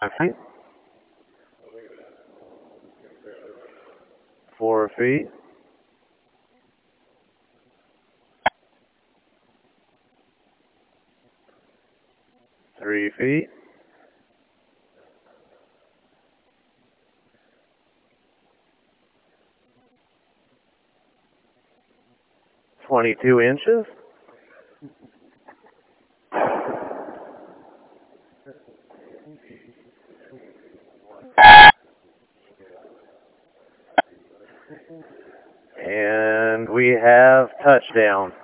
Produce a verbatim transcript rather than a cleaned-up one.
feet. Four feet. Three feet. Twenty-two inches. And we have touchdown.